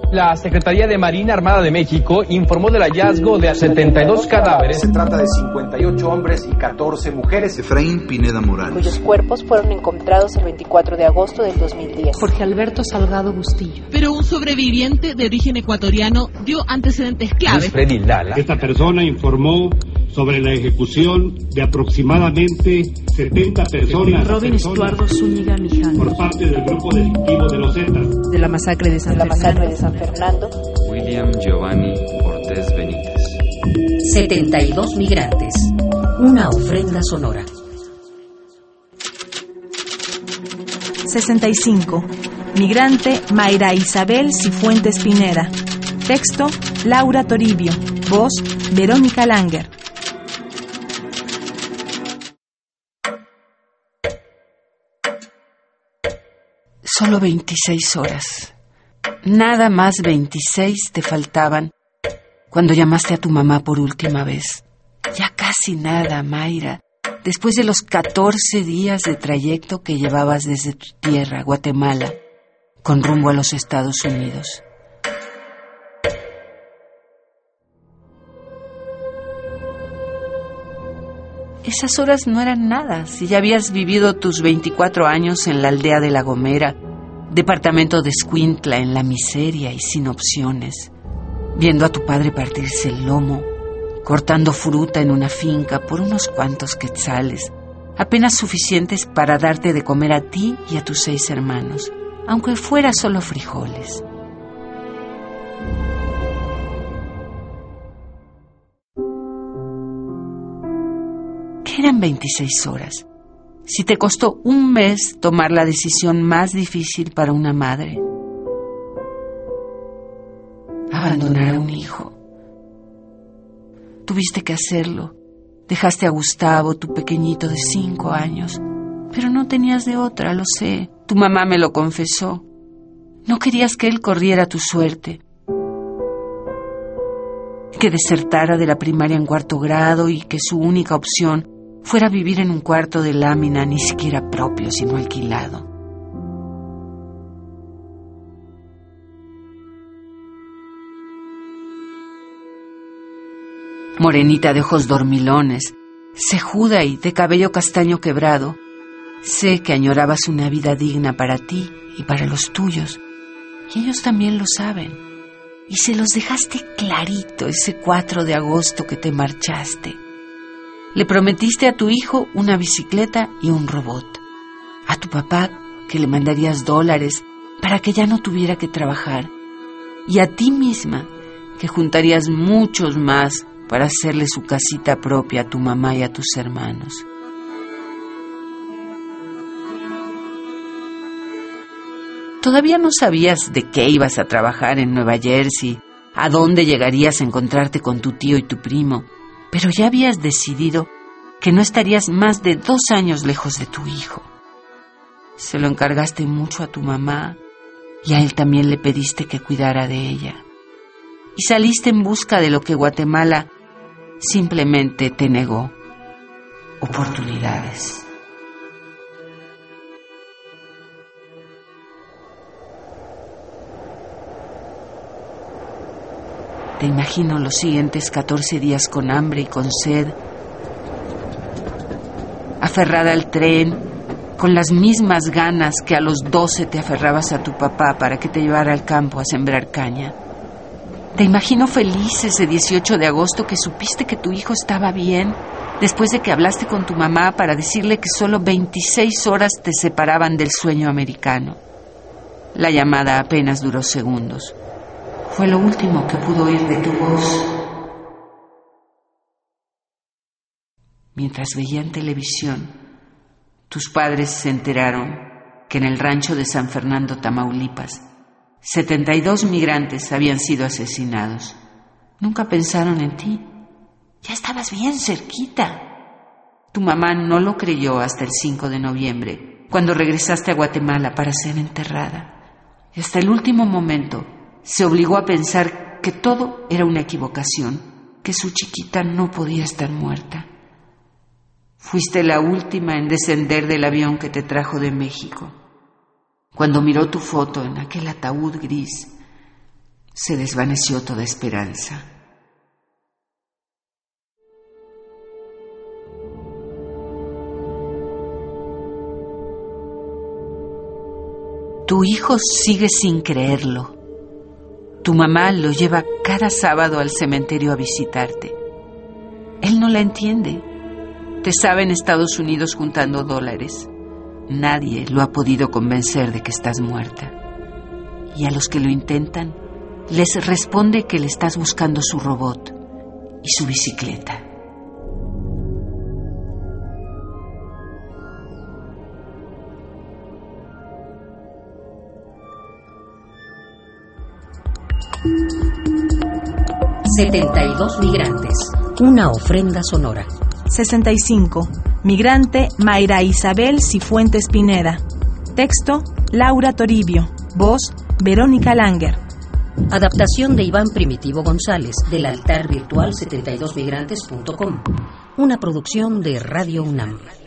La Secretaría de Marina Armada de México informó del hallazgo de 72 cadáveres. Se trata de 58 hombres y 14 mujeres. Efraín Pineda Morales, cuyos cuerpos fueron encontrados el 24 de agosto del 2010. Jorge Alberto Salgado Bustillo. Pero un sobreviviente de origen ecuatoriano dio antecedentes claves. Freddy Lala. Esta persona informó sobre la ejecución de aproximadamente 70 personas. Robin Estuardo Zúñiga Miján. Por parte del grupo delictivo de los Zetas. De la masacre de San Fernando. William Giovanni Cortés Benítez. 72 migrantes. Una ofrenda sonora. 65. Migrante Mayra Isabel Cifuentes Pineda. Texto Laura Toribio. Voz Verónica Langer. Solo 26 horas. Nada más 26 te faltaban cuando llamaste a tu mamá por última vez. Ya casi nada, Mayra. Después de los 14 días de trayecto que llevabas desde tu tierra, Guatemala, con rumbo a los Estados Unidos. Esas horas no eran nada, si ya habías vivido tus 24 años en la aldea de La Gomera, departamento de Escuintla, en la miseria y sin opciones, viendo a tu padre partirse el lomo, cortando fruta en una finca por unos cuantos quetzales, apenas suficientes para darte de comer a ti y a tus 6 hermanos, aunque fuera solo frijoles. ¿Qué eran 26 horas? Si te costó un mes tomar la decisión más difícil para una madre. Abandonar a un hijo. Tuviste que hacerlo. Dejaste a Gustavo, tu pequeñito de 5 años. Pero no tenías de otra, lo sé. Tu mamá me lo confesó. No querías que él corriera tu suerte. Que desertara de la primaria en 4º grado y que su única opción fuera vivir en un cuarto de lámina, ni siquiera propio, sino alquilado. Morenita de ojos dormilones, cejuda y de cabello castaño quebrado, sé que añorabas una vida digna para ti y para los tuyos, y ellos también lo saben, y se los dejaste clarito ese 4 de agosto que te marchaste. Le prometiste a tu hijo una bicicleta y un robot. A tu papá que le mandarías $, para que ya no tuviera que trabajar. Y a ti misma que juntarías muchos más para hacerle su casita propia a tu mamá y a tus hermanos. Todavía no sabías de qué ibas a trabajar en Nueva Jersey, a dónde llegarías a encontrarte con tu tío y tu primo, pero ya habías decidido que no estarías más de 2 años lejos de tu hijo. Se lo encargaste mucho a tu mamá y a él también le pediste que cuidara de ella. Y saliste en busca de lo que Guatemala simplemente te negó: oportunidades. Te imagino los siguientes 14 días con hambre y con sed, aferrada al tren, con las mismas ganas que a los 12 te aferrabas a tu papá para que te llevara al campo a sembrar caña. Te imagino feliz ese 18 de agosto que supiste que tu hijo estaba bien, después de que hablaste con tu mamá para decirle que solo 26 horas te separaban del sueño americano. La llamada apenas duró segundos. Fue lo último que pudo oír de tu voz. Mientras veían televisión, tus padres se enteraron que en el rancho de San Fernando, Tamaulipas, 72 migrantes habían sido asesinados. Nunca pensaron en ti. Ya estabas bien cerquita. Tu mamá no lo creyó hasta el 5 de noviembre, cuando regresaste a Guatemala para ser enterrada. Y hasta el último momento se obligó a pensar que todo era una equivocación, que su chiquita no podía estar muerta. Fuiste la última en descender del avión que te trajo de México. Cuando miró tu foto en aquel ataúd gris, se desvaneció toda esperanza. Tu hijo sigue sin creerlo. Tu mamá lo lleva cada sábado al cementerio a visitarte. Él no la entiende. Te sabe en Estados Unidos juntando $. Nadie lo ha podido convencer de que estás muerta. Y a los que lo intentan, les responde que le estás buscando su robot y su bicicleta. «72 migrantes, una ofrenda sonora». 65. Migrante Mayra Isabel Cifuentes Pineda. Texto, Laura Toribio. Voz, Verónica Langer. Adaptación de Iván Primitivo González, del altar virtual 72migrantes.com. Una producción de Radio UNAM.